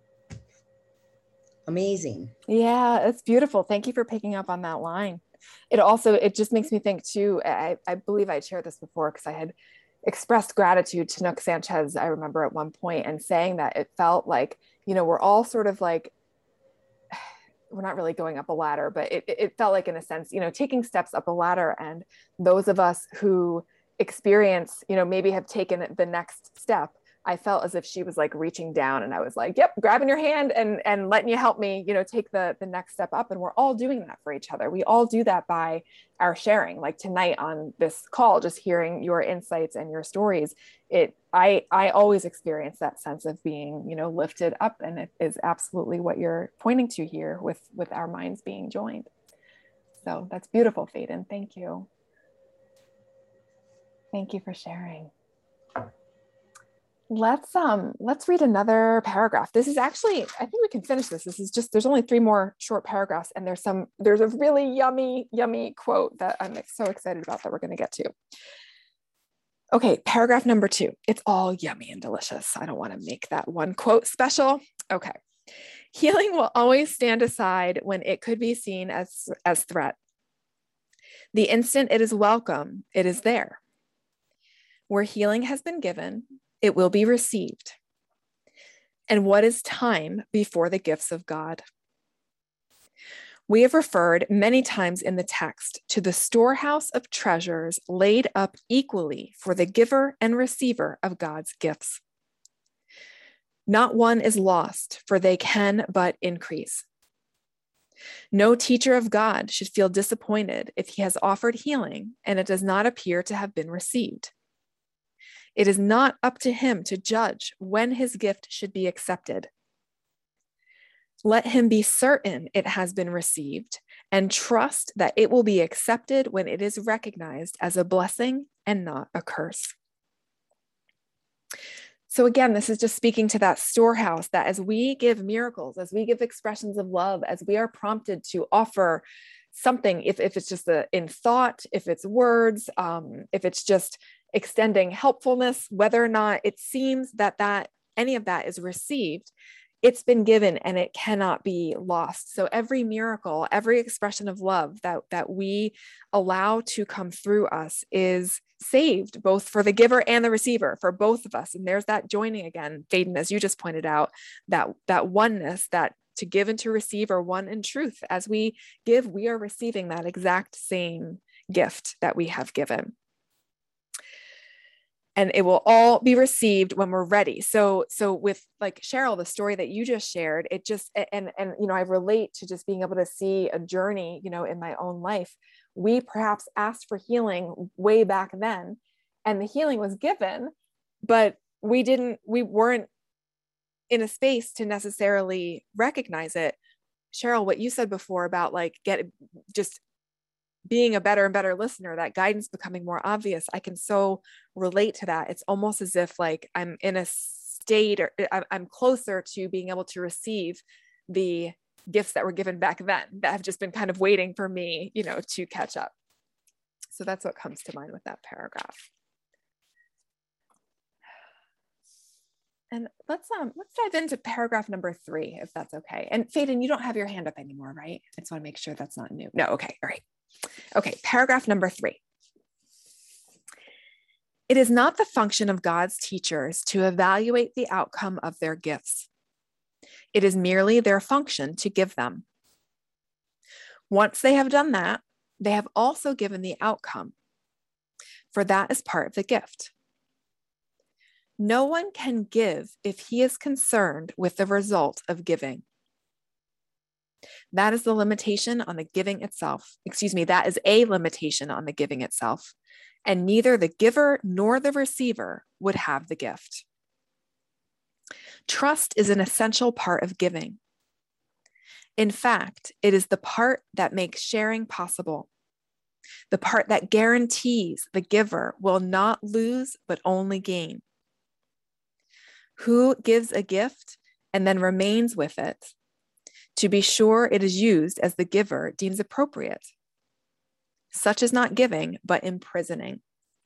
amazing. Yeah, it's beautiful. Thank you for picking up on that line. It also, it just makes me think too, I, I believe I shared this before because I had expressed gratitude to Nook Sanchez, I remember at one point, and saying that it felt like, you know, we're all sort of like, we're not really going up a ladder, but it, it felt like in a sense, you know, taking steps up a ladder. And those of us who experience, you know, maybe have taken the next step, I felt as if she was like reaching down, and I was like, yep, grabbing your hand and, and letting you help me, you know, take the, the next step up. And we're all doing that for each other. We all do that by our sharing. Like tonight on this call, just hearing your insights and your stories, it, I, I always experience that sense of being, you know, lifted up. And it is absolutely what you're pointing to here with, with our minds being joined. So that's beautiful, Faden. Thank you. Thank you for sharing. Let's um let's read another paragraph. This is actually, I think we can finish this. This is just, there's only three more short paragraphs, and there's some, there's a really yummy, yummy quote that I'm so excited about that we're going to get to. Okay, paragraph number two. It's all yummy and delicious. I don't want to make that one quote special. Okay. Healing will always stand aside when it could be seen as, as threat. The instant it is welcome, it is there. Where healing has been given, it will be received. And what is time before the gifts of God? We have referred many times in the text to the storehouse of treasures laid up equally for the giver and receiver of God's gifts. Not one is lost, for they can but increase. No teacher of God should feel disappointed if he has offered healing and it does not appear to have been received. It is not up to him to judge when his gift should be accepted. Let him be certain it has been received and trust that it will be accepted when it is recognized as a blessing and not a curse. So again, this is just speaking to that storehouse that as we give miracles, as we give expressions of love, as we are prompted to offer something, if, if it's just a, in thought, if it's words, um, if it's just extending helpfulness, whether or not it seems that that any of that is received, it's been given and it cannot be lost. So every miracle, every expression of love that, that we allow to come through us is saved, both for the giver and the receiver, for both of us. And there's that joining again, Faden, as you just pointed out, that, that oneness, that to give and to receive are one in truth. As we give, we are receiving that exact same gift that we have given. And it will all be received when we're ready. So, so with like Cheryl, the story that you just shared, it just, and, and, you know, I relate to just being able to see a journey, you know, in my own life. We perhaps asked for healing way back then, and the healing was given, but we didn't, we weren't in a space to necessarily recognize it. Cheryl, what you said before about like, get just being a better and better listener, that guidance becoming more obvious, I can so relate to that. It's almost as if like I'm in a state, or I'm closer to being able to receive the gifts that were given back then that have just been kind of waiting for me, you know, to catch up. So that's what comes to mind with that paragraph. And let's um let's dive into paragraph number three, if that's okay. And Faden, you don't have your hand up anymore, right? I just want to make sure that's not new. No, okay, all right. Okay, paragraph number three. It is not the function of God's teachers to evaluate the outcome of their gifts. It is merely their function to give them. Once they have done that, they have also given the outcome, for that is part of the gift. No one can give if he is concerned with the result of giving. That is the limitation on the giving itself. Excuse me, that is a limitation on the giving itself. And neither the giver nor the receiver would have the gift. Trust is an essential part of giving. In fact, it is the part that makes sharing possible, the part that guarantees the giver will not lose but only gain. Who gives a gift and then remains with it, to be sure it is used as the giver deems appropriate? Such is not giving, but imprisoning.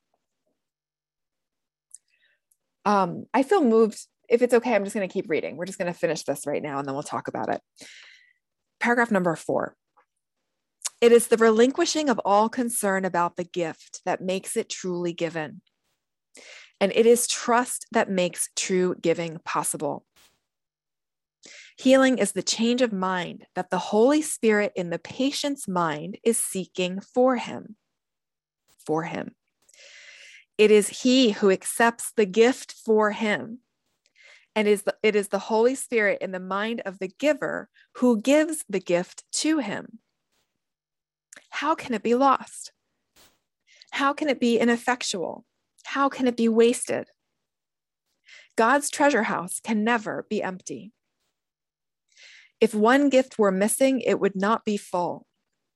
Um, I feel moved. If it's okay, I'm just going to keep reading. We're just going to finish this right now, and then we'll talk about it. Paragraph number four. It is the relinquishing of all concern about the gift that makes it truly given. And it is trust that makes true giving possible. Healing is the change of mind that the Holy Spirit in the patient's mind is seeking for him. For him. It is he who accepts the gift for him. And is the, it is the Holy Spirit in the mind of the giver who gives the gift to him. How can it be lost? How can it be ineffectual? How can it be wasted? God's treasure house can never be empty. If one gift were missing, it would not be full.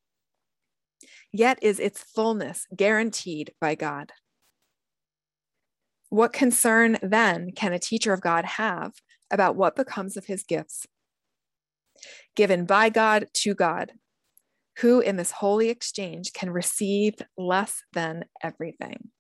Yet is its fullness guaranteed by God. What concern then can a teacher of God have about what becomes of his gifts? Given by God to God, who in this holy exchange can receive less than everything?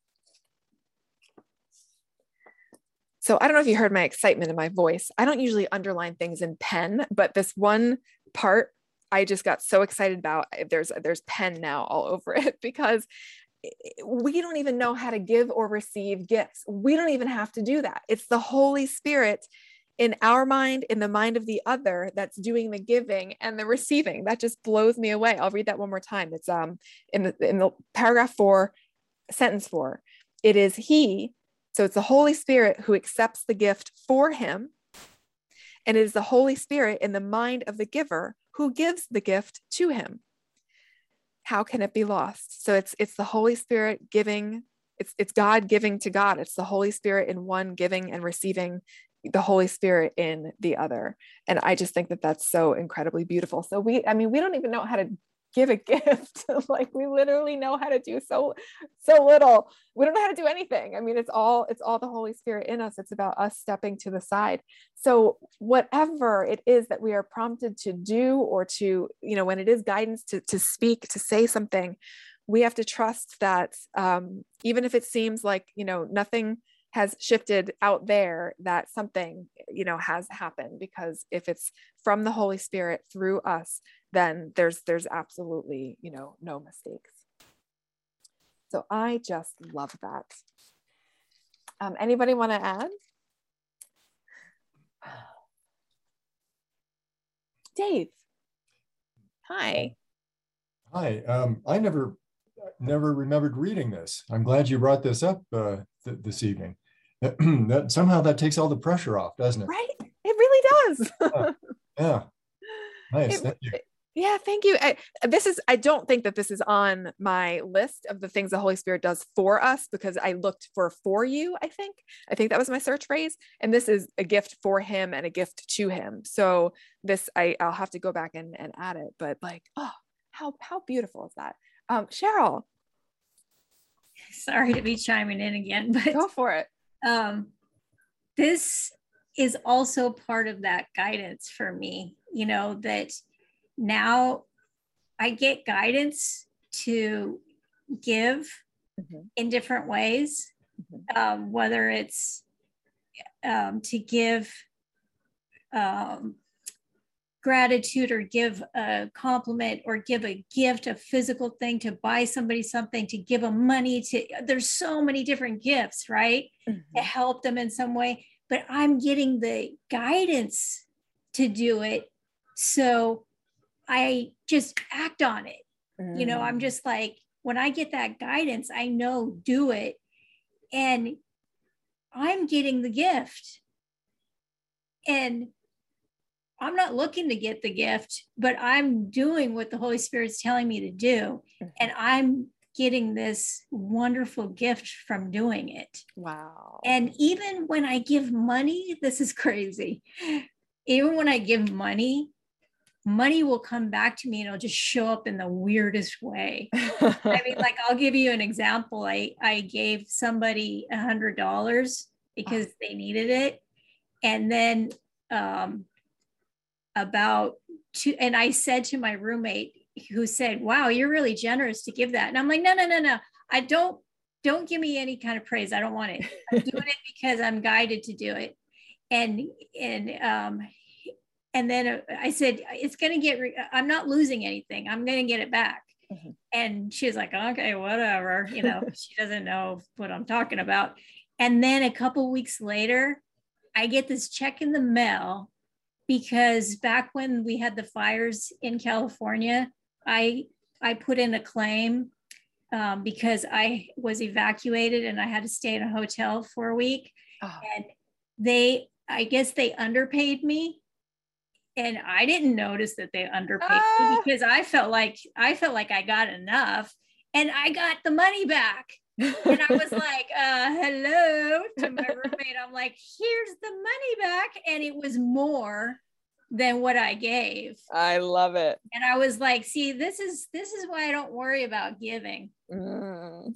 So I don't know if you heard my excitement in my voice. I don't usually underline things in pen, but this one part I just got so excited about. There's, there's pen now all over it, because we don't even know how to give or receive gifts. We don't even have to do that. It's the Holy Spirit in our mind, in the mind of the other, that's doing the giving and the receiving. That just blows me away. I'll read that one more time. It's um in the in the paragraph four, sentence four. It is he, so it's the Holy Spirit who accepts the gift for him, and it is the Holy Spirit in the mind of the giver who gives the gift to him. How can it be lost? So it's it's the Holy Spirit giving, it's it's God giving to God. It's the Holy Spirit in one giving and receiving the Holy Spirit in the other. And I just think that that's so incredibly beautiful. So we, I mean, we don't even know how to give a gift. Like we literally know how to do so, so little. We don't know how to do anything. I mean, it's all, it's all the Holy Spirit in us. It's about us stepping to the side. So whatever it is that we are prompted to do, or to, you know, when it is guidance to, to speak, to say something, we have to trust that um, even if it seems like, you know, nothing has shifted out there, that something, you know, has happened, because if it's from the Holy Spirit through us, then there's, there's absolutely, you know, no mistakes. So I just love that. Um, anybody want to add? Dave. Hi. Hi. Um, I never, never remembered reading this. I'm glad you brought this up uh, th this evening. That somehow that takes all the pressure off, doesn't it? Right. It really does. yeah. yeah. Nice. It, Thank you. Yeah, thank you. I, this is, I don't think that this is on my list of the things the Holy Spirit does for us, because I looked for for you, I think. I think that was my search phrase. And this is a gift for him and a gift to him. So this, I, I'll have to go back and, and add it. But like, oh, how, how beautiful is that? Um, Cheryl. Sorry to be chiming in again, but go for it. Um, this is also part of that guidance for me, you know, that now I get guidance to give mm-hmm. in different ways, mm-hmm. um, whether it's um, to give um, gratitude, or give a compliment, or give a gift, a physical thing, to buy somebody something, to give them money, to, there's so many different gifts, right? Mm-hmm. To help them in some way, but I'm getting the guidance to do it. So I just act on it. Mm. You know, I'm just like, when I get that guidance, I know, do it. And I'm getting the gift. And I'm not looking to get the gift, but I'm doing what the Holy Spirit's telling me to do. Mm-hmm. And I'm getting this wonderful gift from doing it. Wow. And even when I give money, this is crazy. Even when I give money, money will come back to me and it'll just show up in the weirdest way. I mean, like, I'll give you an example. I, I gave somebody a hundred dollars because they needed it. And then um, about two, and I said to my roommate who said, wow, you're really generous to give that. And I'm like, no, no, no, no. I don't, don't give me any kind of praise. I don't want it. I'm doing it because I'm guided to do it. And, and, um, and then I said, it's going to get, re- I'm not losing anything. I'm going to get it back. Mm-hmm. And she's like, okay, whatever. You know, she doesn't know what I'm talking about. And then a couple weeks later, I get this check in the mail because back when we had the fires in California, I, I put in a claim um, because I was evacuated and I had to stay in a hotel for a week. Oh. And they, I guess they underpaid me. And I didn't notice that they underpaid ah. me because I felt like I felt like I got enough, and I got the money back. And I was like, uh, "Hello" to my roommate. I'm like, "Here's the money back," and it was more than what I gave. I love it. And I was like, "See, this is this is why I don't worry about giving." Mm.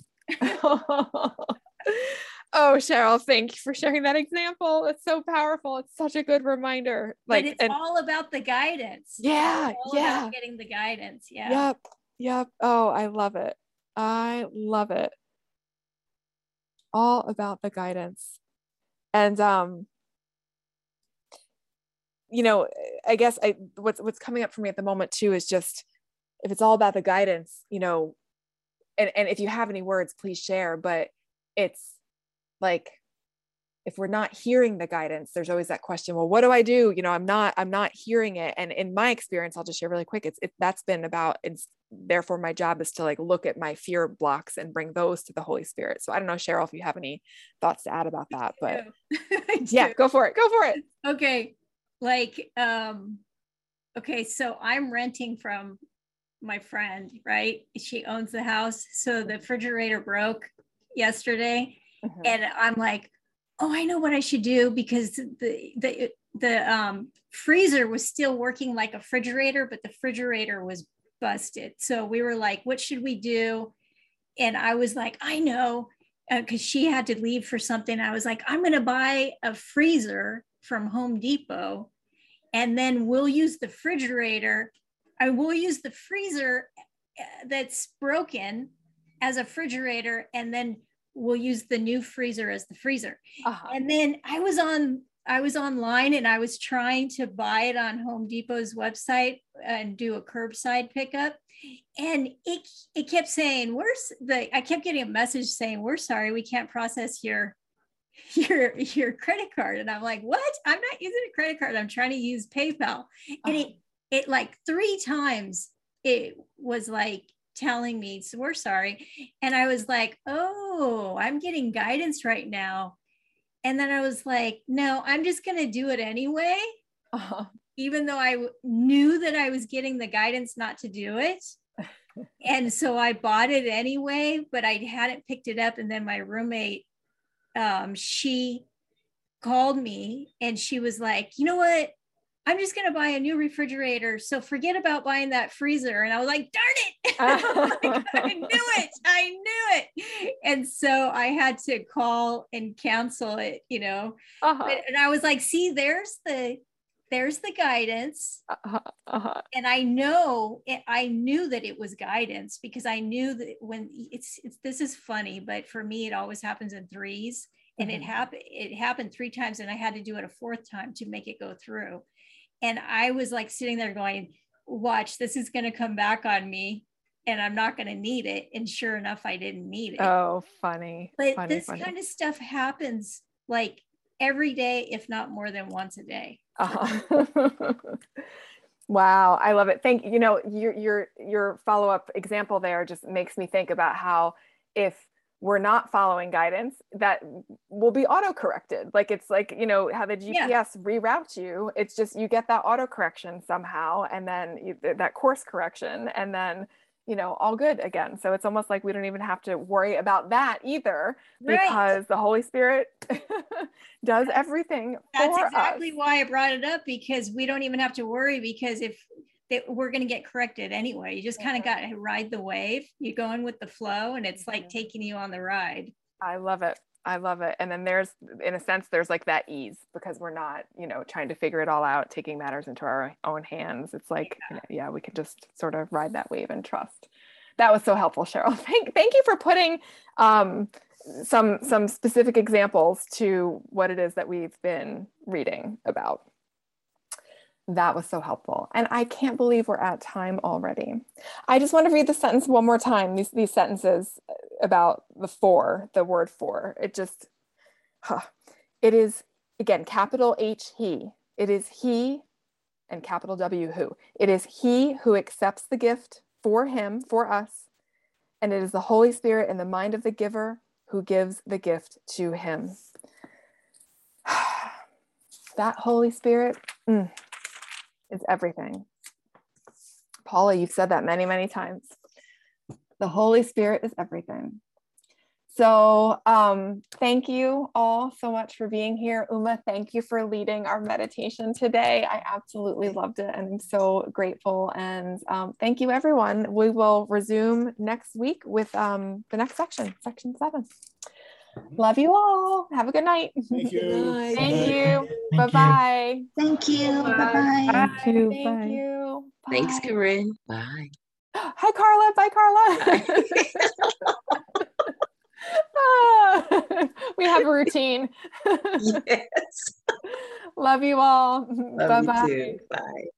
Oh, Cheryl, thank you for sharing that example. It's so powerful. It's such a good reminder. Like, but it's and, all about the guidance. Yeah. All yeah. about getting the guidance. Yeah. Yep. Yep. Oh, I love it. I love it. All about the guidance. And, um, you know, I guess I, what's, what's coming up for me at the moment too, is just, if it's all about the guidance, you know, and, and if you have any words, please share, but it's, like, if we're not hearing the guidance, there's always that question, well, what do I do? You know, I'm not, I'm not hearing it. And in my experience, I'll just share really quick. It's, it, that's been about, it's therefore my job is to like, look at my fear blocks and bring those to the Holy Spirit. So I don't know, Cheryl, if you have any thoughts to add about that, but yeah, go for it. Go for it. Okay. Like, um, okay. So I'm renting from my friend, right? She owns the house. So the refrigerator broke yesterday. Mm-hmm. And I'm like, oh, I know what I should do, because the the the um, freezer was still working like a refrigerator, but the refrigerator was busted. So we were like, what should we do? And I was like, I know, because uh, she had to leave for something. I was like, I'm going to buy a freezer from Home Depot, and then we'll use the refrigerator. I will use the freezer that's broken as a refrigerator, and then we'll use the new freezer as the freezer. Uh-huh. And then I was on, I was online and I was trying to buy it on Home Depot's website and do a curbside pickup. And it, it kept saying, where's the, I kept getting a message saying, we're sorry, we can't process your, your, your credit card. And I'm like, what? I'm not using a credit card. I'm trying to use PayPal. And uh-huh. it, it like three times it was like, telling me, so we're sorry. And I was like, oh, I'm getting guidance right now. And then I was like, no, I'm just going to do it anyway. Uh-huh. Even though I w- knew that I was getting the guidance not to do it. And so I bought it anyway, but I hadn't picked it up. And then my roommate, um, she called me and she was like, you know what? I'm just going to buy a new refrigerator. So forget about buying that freezer. And I was like, darn it. Like, I knew it. I knew it. And so I had to call and cancel it, you know, uh-huh. but, and I was like, see, there's the, there's the guidance. Uh-huh. Uh-huh. And I know, it, I knew that it was guidance, because I knew that when it's, it's, this is funny, but for me, it always happens in threes. And mm-hmm. it happened, it happened three times, and I had to do it a fourth time to make it go through. And I was like sitting there going, watch, this is going to come back on me and I'm not going to need it. And sure enough, I didn't need it. Oh, funny. But funny, this funny. kind of stuff happens like every day, if not more than once a day. Uh-huh. Wow. I love it. Thank you. You know, your, your, your follow-up example there just makes me think about how if we're not following guidance, that will be auto-corrected. Like, it's like, you know, how the G P S yeah. reroutes you. It's just, you get that auto-correction somehow, and then you, that course correction. And then, you know, all good again. So it's almost like we don't even have to worry about that either, Right. because the Holy Spirit does everything That's for exactly us. why I brought it up, because we don't even have to worry, because if they, we're going to get corrected anyway, you just kind of got to ride the wave. You're going with the flow, and it's like taking you on the ride. I love it. I love it. And then there's, in a sense, there's like that ease, because we're not, you know, trying to figure it all out, taking matters into our own hands. It's like, yeah, you know, yeah, we can just sort of ride that wave and trust. That was so helpful, Cheryl. Thank, thank you for putting um, some, some specific examples to what it is that we've been reading about. That was so helpful. And I can't believe we're at time already. I just want to read the sentence one more time, these, these sentences about the for, the word for. It just, huh. It is, again, capital H, he. It is he, and capital W, who. It is he who accepts the gift for him, for us. And it is the Holy Spirit in the mind of the giver who gives the gift to him. That Holy Spirit, mm, is everything. Paula, you've said that many, many times. The Holy Spirit is everything. So um, thank you all so much for being here. Uma, thank you for leading our meditation today. I absolutely loved it, and I'm so grateful. And um, thank you, everyone. We will resume next week with um, the next section, section seven. Love you all. Have a good night. Thank you. Thank you. Thank Bye-bye. Thank you. Bye. Bye-bye. Thank you. Thank Bye. you. Bye. Thanks, Corinne. Bye. Hi, Carla. Bye, Carla. Ah, we have a routine. Yes. Love you all. Love Bye-bye. you too. Bye.